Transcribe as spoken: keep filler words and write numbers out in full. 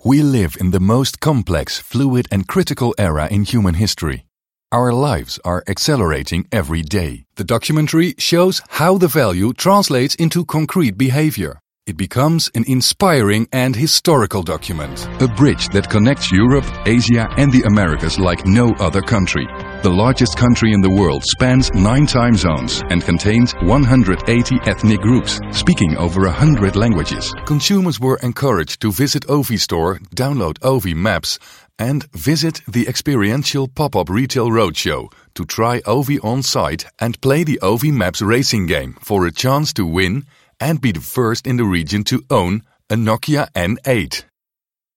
We live in the most complex, fluid and critical era in human history. Our lives are accelerating every day. The documentary shows how the value translates into concrete behavior. It becomes an inspiring and historical document. A bridge that connects Europe, Asia and the Americas like no other country. The largest country in the world spans nine time zones and contains one hundred eighty ethnic groups, speaking over one hundred languages. Consumers were encouraged to visit Ovi Store, download Ovi Maps and visit the experiential pop-up retail roadshow to try Ovi on site and play the Ovi Maps racing game for a chance to win and be the first in the region to own a Nokia N eight.